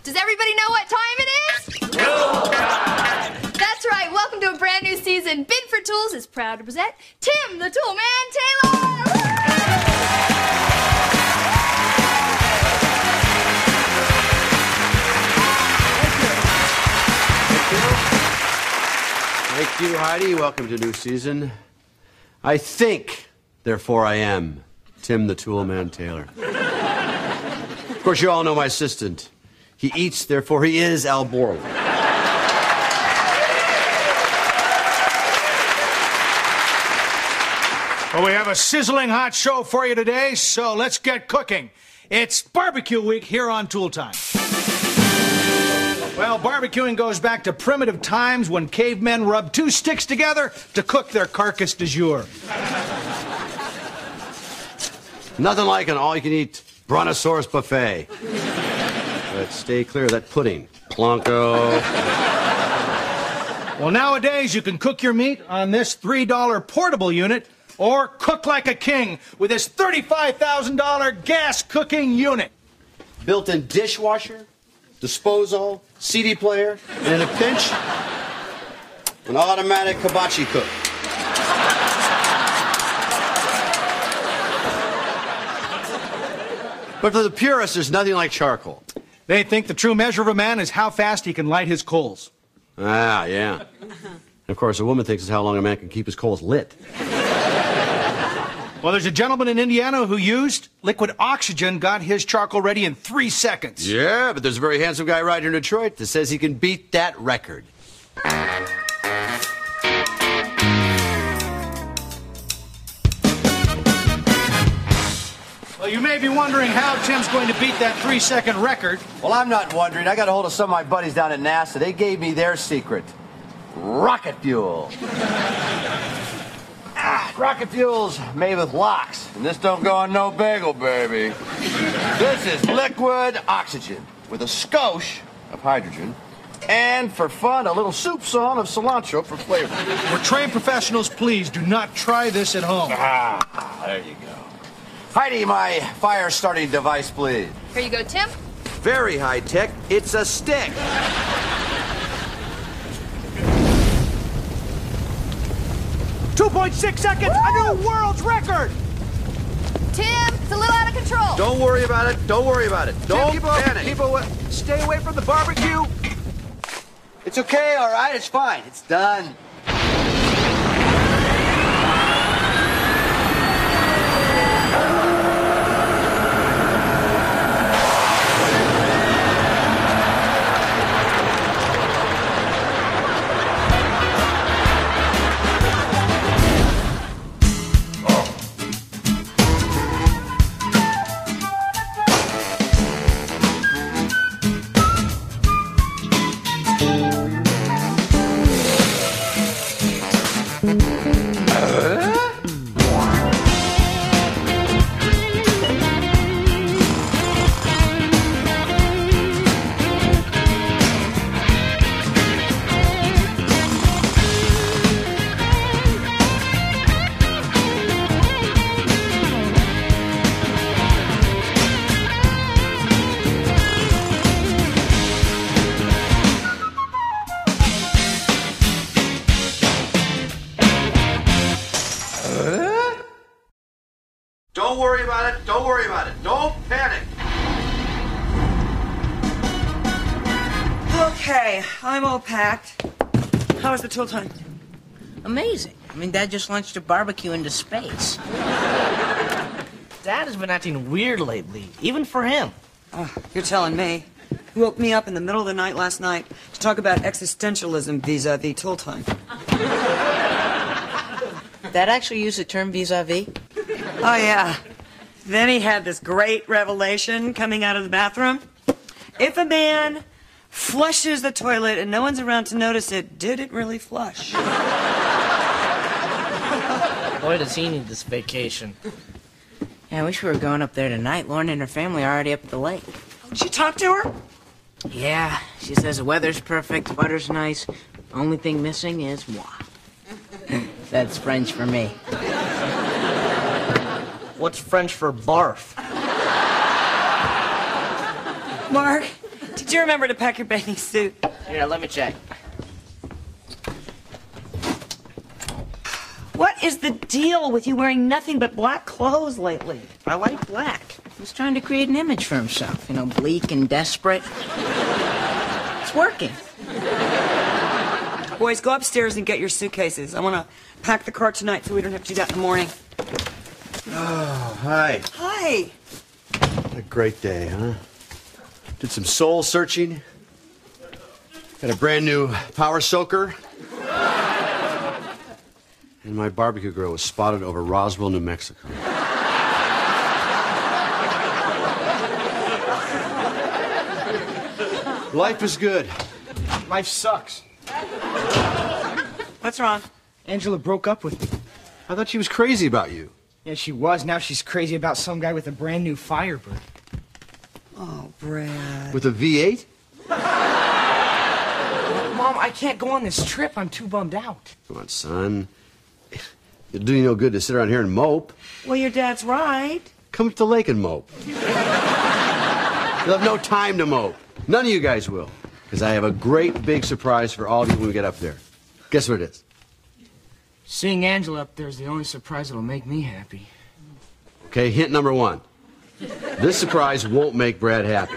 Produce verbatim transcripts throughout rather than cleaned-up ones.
Does everybody know what time it is? Tool time! That's right. Welcome to a brand new season. Bid for Tools is proud to present Tim the Tool Man Taylor. Thank you, Heidi. Welcome to a new season. I think, therefore I am, Tim the Toolman Taylor. Of course, you all know my assistant. He eats, therefore he is Al Borland. Well, we have a sizzling hot show for you today, so let's get cooking. It's barbecue week here on Tool Time. Well, barbecuing goes back to primitive times when cavemen rubbed two sticks together to cook their carcass du jour. Nothing like an all-you-can-eat brontosaurus buffet. But stay clear of that pudding. Plonko. Well, nowadays you can cook your meat on this three dollar portable unit or cook like a king with this thirty-five thousand dollar gas cooking unit. Built-in dishwasher, disposal, C D player, and in a pinch, an automatic hibachi cook. But for the purists, there's nothing like charcoal. They think the true measure of a man is how fast he can light his coals. Ah, yeah. And of course, a woman thinks it's how long a man can keep his coals lit. Well, there's a gentleman in Indiana who used liquid oxygen, got his charcoal ready in three seconds. Yeah, but there's a very handsome guy right here in Detroit that says he can beat that record. Well, you may be wondering how Tim's going to beat that three-second record. Well, I'm not wondering. I got a hold of some of my buddies down at NASA. They gave me their secret. Rocket fuel. ah, rocket fuel's made with locks, and this don't go on no bagel, baby. This is liquid oxygen with a skosh of hydrogen, and for fun, a little soup song of cilantro for flavor. We're trained professionals. Please do not try this at home. Ah, there you go. Heidi, my fire-starting device, please. Here you go, Tim. Very high-tech. It's a stick. two point six seconds, Woo! A new world's record! Tim, it's a little out of control. Don't worry about it. Don't worry about it. Don't Tim, panic. keep away. Stay away from the barbecue. It's okay, all right? It's fine. It's done. Don't worry about it. Don't worry about it. Don't panic. Okay, I'm all packed. How was the tool time? Amazing. I mean, Dad just launched a barbecue into space. Dad has been acting weird lately, even for him. Oh, you're telling me. He woke me up in the middle of the night last night to talk about existentialism vis-a-vis tool time. Dad actually used the term vis-a-vis? Oh, yeah. Then he had this great revelation coming out of the bathroom. If a man flushes the toilet and no one's around to notice it, did it really flush? Boy, does he need this vacation. Yeah, I wish we were going up there tonight. Lauren and her family are already up at the lake. Did you talk to her? Yeah, she says the weather's perfect, butter's nice. Only thing missing is moi. That's French for me. What's French for barf? Mark, Did you remember to pack your bathing suit? Here, let me check. What is the deal with you wearing nothing but black clothes lately? I like black. He's trying to create an image for himself. You know, bleak and desperate. It's working. Boys, go upstairs and get your suitcases. I want to pack the car tonight so we don't have to do that in the morning. Oh, hi. Hi. What a great day, huh? Did some soul searching. Got a brand new power soaker. And my barbecue grill was spotted over Roswell, New Mexico. Life is good. Life sucks. What's wrong? Angela broke up with me. I thought she was crazy about you. Yeah, she was. Now she's crazy about some guy with a brand new Firebird. Oh, Brad. With a V eight? Mom, I can't go on this trip. I'm too bummed out. Come on, son. It'll do you no good to sit around here and mope. Well, your dad's right. Come up to the lake and mope. You'll have no time to mope. None of you guys will. Because I have a great big surprise for all of you when we get up there. Guess what it is? Seeing Angela up there is the only surprise that'll make me happy. Okay, hint number one. This surprise won't make Brad happy.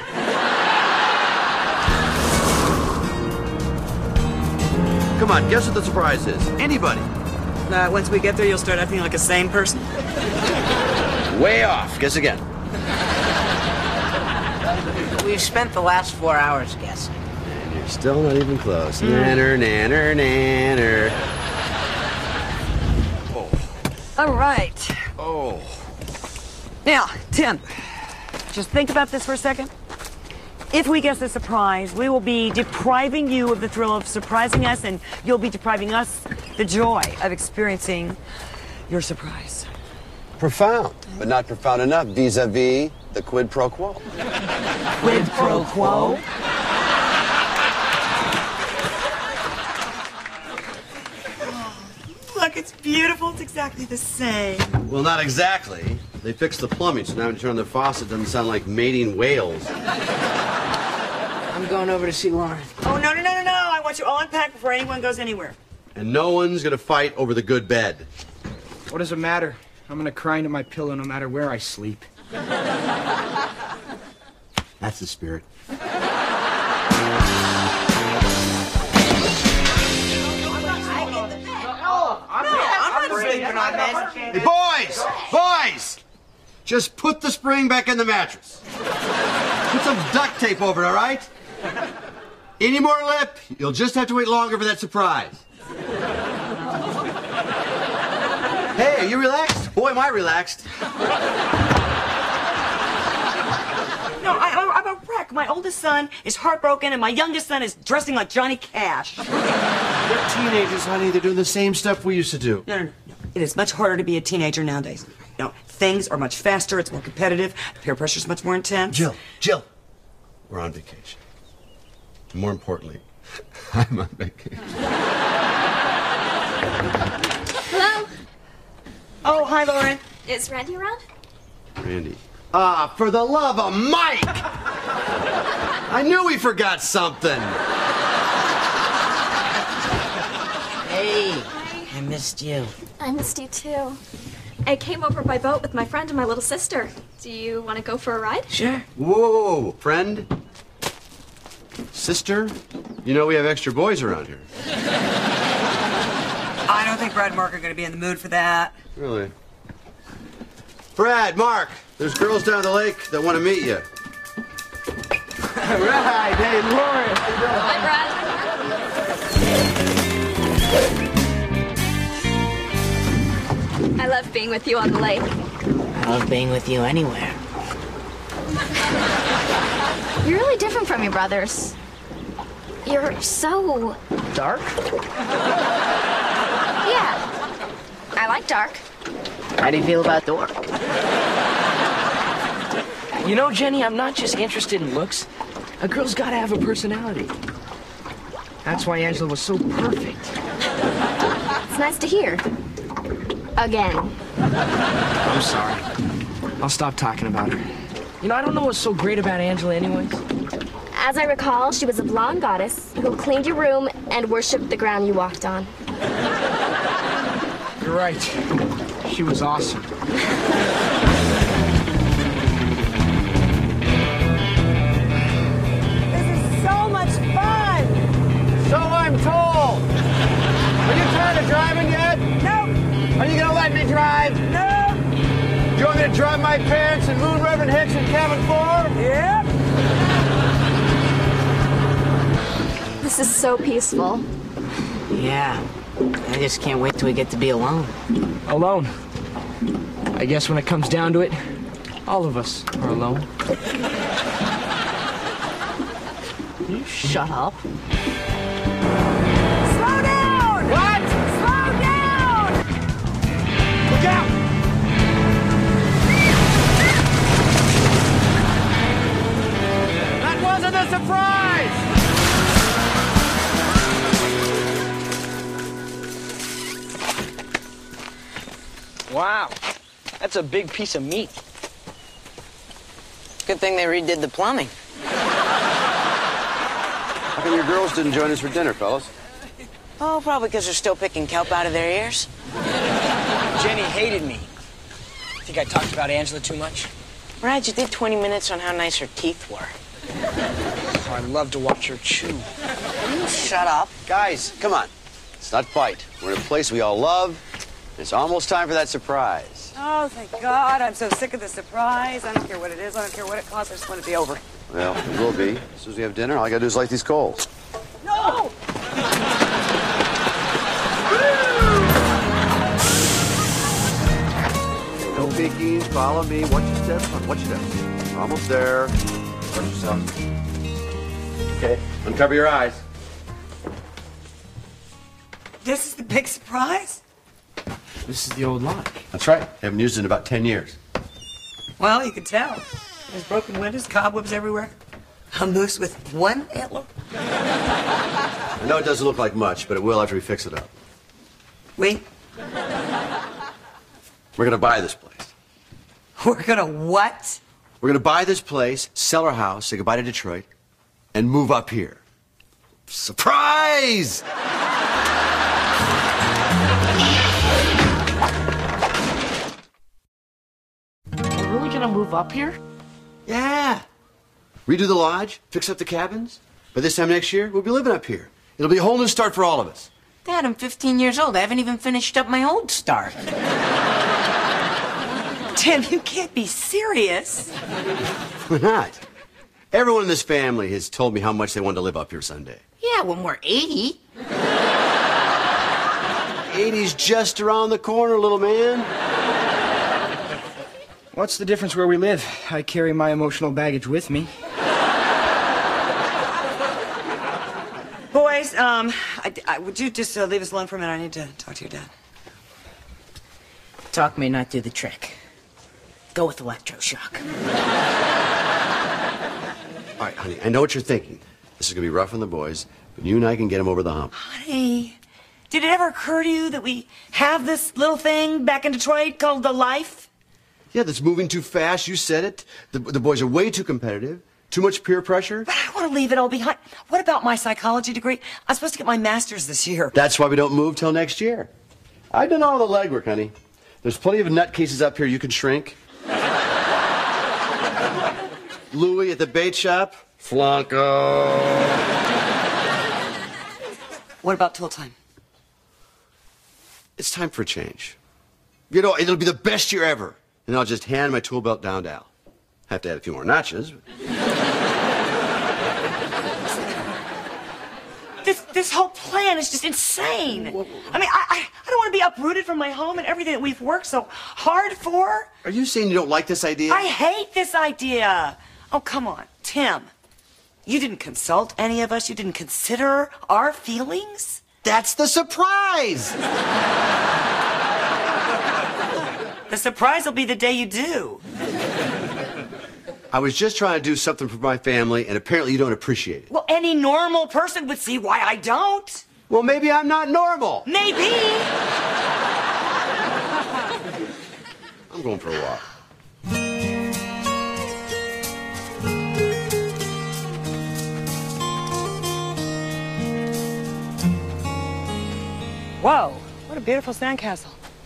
Come on, guess what the surprise is? Anybody? Uh, once we get there, you'll start acting like a sane person. Way off. Guess again. We've spent the last four hours guessing. And you're still not even close. Nanner, nanner, nanner. All right. Oh. Now, Tim, just think about this for a second. If we guess the surprise, we will be depriving you of the thrill of surprising us, and you'll be depriving us the joy of experiencing your surprise. Profound, but not profound enough vis-a-vis the quid pro quo. Quid pro quo? Look, it's beautiful. It's exactly the same. Well, not exactly. They fixed the plumbing, so now when you turn on the faucet, it doesn't sound like mating whales. I'm going over to see Lauren. Oh, no, no, no, no, no. I want you all unpacked before anyone goes anywhere. And no one's gonna fight over the good bed. What does it matter? I'm gonna cry into my pillow no matter where I sleep. That's the spirit. Hey, boys! Boys! Just put the spring back in the mattress. Put some duct tape over it, all right? Any more lip, you'll just have to wait longer for that surprise. Hey, are you relaxed? Boy, am I relaxed. No, I, I, I'm a wreck. My oldest son is heartbroken, and my youngest son is dressing like Johnny Cash. They're teenagers, honey. They're doing the same stuff we used to do. No, no, no. It is much harder to be a teenager nowadays. You know, things are much faster. It's more competitive. Peer pressure is much more intense. Jill, Jill, we're on vacation. More importantly, I'm on vacation. Hello? Oh, hi, Lauren. Is Randy around? Randy. Ah, for the love of Mike! I knew we forgot something. Hey, I missed you. I missed you too. I came over by boat with my friend and my little sister. Do you want to go for a ride? Sure. Whoa, whoa, whoa, friend? Sister? You know we have extra boys around here. I don't think Brad and Mark are going to be in the mood for that. Really? Brad, Mark, there's girls down at the lake that want to meet you. All right, hey, Lauren. Bye, Brad. I love being with you on the lake. I love being with you anywhere. You're really different from your brothers. You're so... Dark? Yeah. I like dark. How do you feel about Dork? You know, Jenny, I'm not just interested in looks. A girl's gotta have a personality. That's why Angela was so perfect. It's nice to hear. Again. I'm sorry. I'll stop talking about her. You know, I don't know what's so great about Angela anyways. As I recall, she was a blonde goddess who cleaned your room and worshipped the ground you walked on. You're right. She was awesome. This is so much fun! So I'm told. Are you tired of driving yet? No! Are you gonna let me drive? No! Do you want me to drive my parents and Moon Reverend Hicks in cabin four? Yep! This is so peaceful. Yeah. I just can't wait till we get to be alone. Alone. I guess when it comes down to it, all of us are alone. You shut up. Slow down! What? Slow down! Look out! That wasn't a surprise! Wow. That's a big piece of meat. Good thing they redid the plumbing. How come your girls didn't join us for dinner, fellas? Oh, probably because they're still picking kelp out of their ears. Jenny hated me. Think I talked about Angela too much? Brad, you did twenty minutes on how nice her teeth were. Oh, I love to watch her chew. You shut up. Guys, come on. Let's not fight. We're in a place we all love. It's almost time for that surprise. Oh, thank God. I'm so sick of the surprise. I don't care what it is. I don't care what it costs. I just want it to be over. Well, it will be. As soon as we have dinner, all I gotta do is light these coals. No! No biggies. Follow me. Watch your steps. Watch your steps. We're almost there. Watch yourself. Okay. Uncover your eyes. This is the big surprise? This is the old lock. That's right. Haven't used it in about ten years. Well, you can tell. There's broken windows, cobwebs everywhere. A moose with one antler. I know it doesn't look like much, but it will after we fix it up. Wait, We're gonna buy this place. we're gonna what? We're gonna buy this place, sell our house, say goodbye to Detroit, and move up here. Surprise! We're really gonna move up here? Yeah. Redo the lodge, fix up the cabins. By this time next year, we'll be living up here. It'll be a whole new start for all of us. Dad, I'm fifteen years old. I haven't even finished up my old start. Tim, you can't be serious. Why not? Everyone in this family has told me how much they wanted to live up here someday. Yeah, when we're eighty. eighty's just around the corner, little man. What's the difference where we live? I carry my emotional baggage with me. Boys, um, I, I, would you just uh, leave us alone for a minute? I need to talk to your dad. Talk may not do the trick. Go with electroshock. All right, honey, I know what you're thinking. This is going to be rough on the boys, but you and I can get them over the hump. Honey, did it ever occur to you that we have this little thing back in Detroit called the Life? Yeah, that's moving too fast. You said it. The, the boys are way too competitive. Too much peer pressure. But I want to leave it all behind. What about my psychology degree? I'm supposed to get my master's this year. That's why we don't move till next year. I've done all the legwork, honey. There's plenty of nutcases up here you can shrink. Louie at the bait shop. Flunko. What about tool time? It's time for a change. You know, it'll be the best year ever. And I'll just hand my tool belt down to Al. Have to add a few more notches. This this whole plan is just insane. I mean, I, I, I don't want to be uprooted from my home and everything that we've worked so hard for. Are you saying you don't like this idea? I hate this idea. Oh, come on, Tim. You didn't consult any of us. You didn't consider our feelings. That's the surprise. The surprise will be the day you do. I was just trying to do something for my family, and apparently you don't appreciate it. Well, any normal person would see why I don't. Well, maybe I'm not normal. Maybe. I'm going for a walk. Whoa, what a beautiful sandcastle.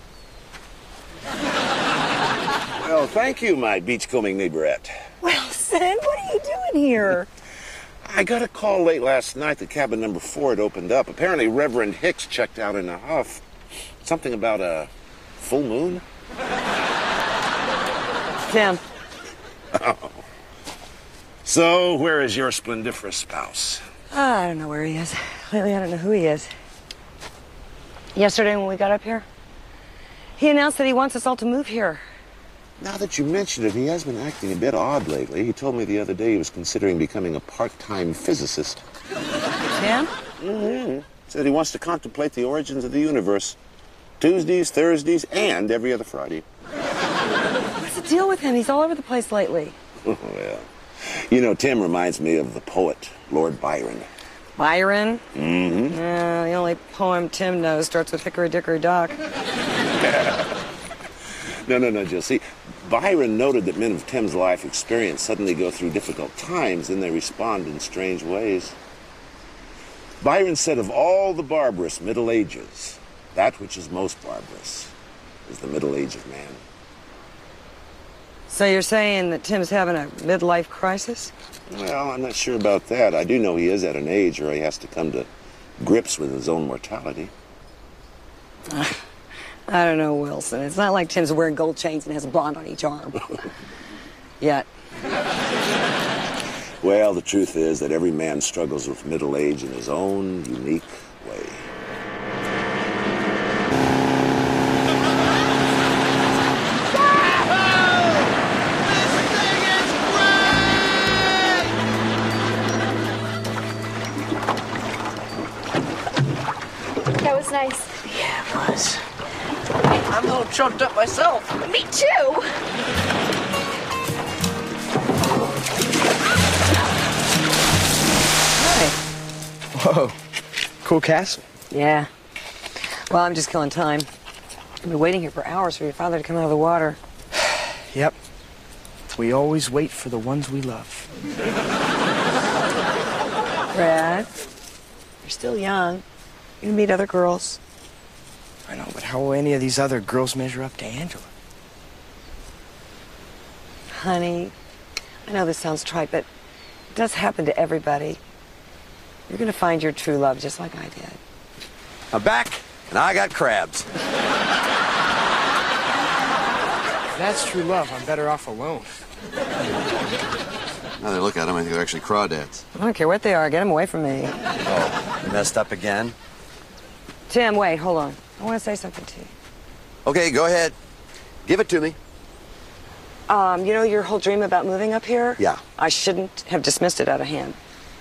Well, thank you, my beachcombing neighborette. Wilson, what are you doing here? I got a call late last night that cabin number four had opened up. Apparently, Reverend Hicks checked out in a huff. Something about a full moon? Tim. Oh. So, where is your splendiferous spouse? Oh, I don't know where he is. Lately, I don't know who he is. Yesterday when we got up here, he announced that he wants us all to move here. Now that you mention it, he has been acting a bit odd lately. He told me the other day he was considering becoming a part-time physicist. Tim? Mm-hmm. Said he wants to contemplate the origins of the universe. Tuesdays, Thursdays, and every other Friday. What's the deal with him? He's all over the place lately. Well, you know, Tim reminds me of the poet, Lord Byron. Byron? Mm-hmm. Uh, the only poem Tim knows starts with Hickory Dickory Dock. No, no, no, Jill. See, Byron noted that men of Tim's life experience suddenly go through difficult times, and they respond in strange ways. Byron said of all the barbarous Middle Ages, that which is most barbarous is the middle age of man. So you're saying that Tim's having a midlife crisis? Well, I'm not sure about that. I do know he is at an age where he has to come to grips with his own mortality. I don't know, Wilson. It's not like Tim's wearing gold chains and has a blonde on each arm. Yet. Well, the truth is that every man struggles with middle age in his own unique way. That was nice. Yeah, it was. I'm a little choked up myself. Me too. Hi. Whoa. Cool castle. Yeah. Well, I'm just killing time. I've been waiting here for hours for your father to come out of the water. Yep. We always wait for the ones we love. Brad, you're still young. You meet other girls. I know, but how will any of these other girls measure up to Angela? Honey, I know this sounds trite, but it does happen to everybody. You're going to find your true love just like I did. I'm back, and I got crabs. If that's true love, I'm better off alone. Now that I look at them, I think they're actually crawdads. I don't care what they are. Get them away from me. Oh, you messed up again? Tim, wait, hold on. I want to say something to you. Okay, go ahead. Give it to me. Um, you know your whole dream about moving up here? Yeah. I shouldn't have dismissed it out of hand.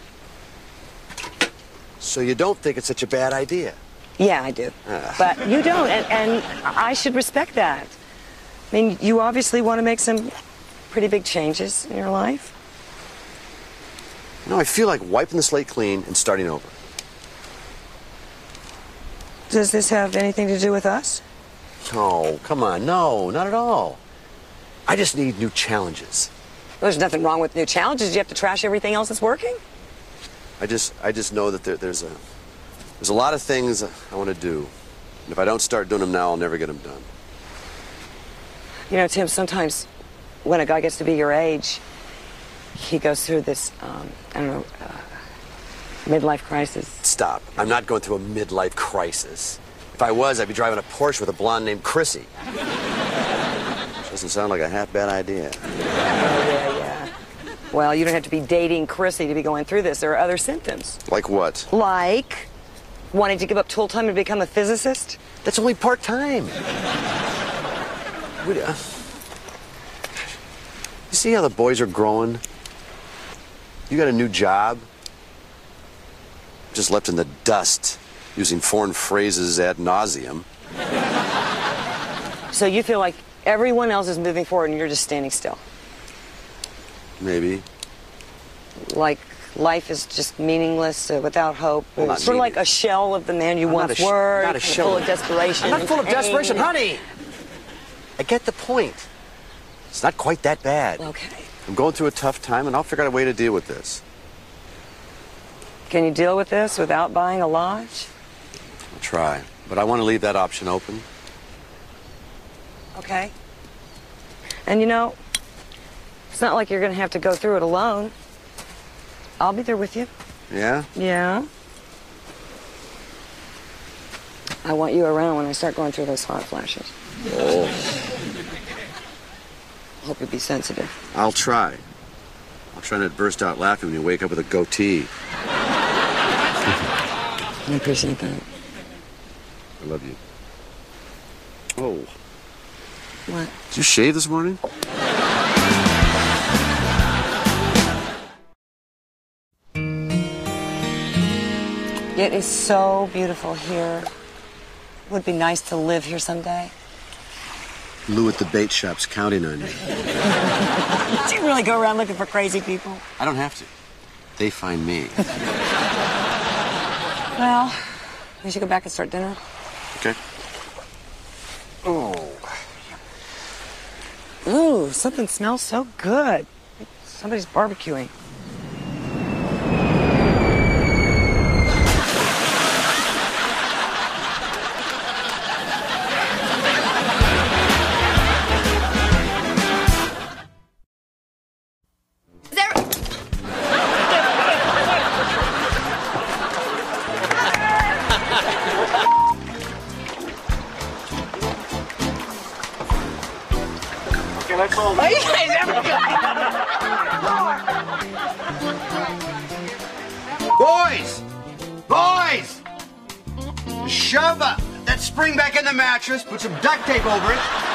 So you don't think it's such a bad idea? Yeah, I do. Ah. But you don't, and, and I should respect that. I mean, you obviously want to make some pretty big changes in your life. No, I feel like wiping the slate clean and starting over. Does this have anything to do with us? No, come on, no, not at all. I just need new challenges. There's nothing wrong with new challenges. You have to trash everything else that's working? I just, I just know that there, there's a, there's a lot of things I want to do, and if I don't start doing them now, I'll never get them done. You know, Tim, sometimes when a guy gets to be your age, he goes through this, um, I don't know, uh, midlife crisis. Stop. I'm not going through a midlife crisis. If I was, I'd be driving a Porsche with a blonde named Chrissy. Doesn't sound like a half bad idea. Oh, yeah, yeah. Well, you don't have to be dating Chrissy to be going through this. There are other symptoms. Like what? Like wanting to give up tool time and become a physicist? That's only part-time. What, uh, you see how the boys are growing? You got a new job? Just left in the dust, using foreign phrases ad nauseum. So you feel like everyone else is moving forward and you're just standing still? Maybe. Like life is just meaningless, uh, without hope? Well, not sort of like meaningless. a shell of the man you I'm once not a sh- were, not a kind of shell. full of desperation. I'm not and full of pain. desperation, honey. I get the point. It's not quite that bad. Okay. I'm going through a tough time, and I'll figure out a way to deal with this. Can you deal with this without buying a lodge? I'll try. but I want to leave that option open. Okay. And you know, it's not like you're going to have to go through it alone. I'll be there with you. Yeah? Yeah. I want you around when I start going through those hot flashes. Oh. Hope you'll be sensitive. I'll try. I'll try not to burst out laughing when you wake up with a goatee. I appreciate that. I love you. Oh. What? Did you shave this morning? It is so beautiful here. Would be nice to live here someday. Lou at the bait shop's counting on you. Do you really go around looking for crazy people? I don't have to. They find me. Well, we should go back and start dinner. Okay. Oh. Ooh, something smells so good. Somebody's barbecuing. Are you guys ever Boys! Boys! Shove uh, that spring back in the mattress, put some duct tape over it,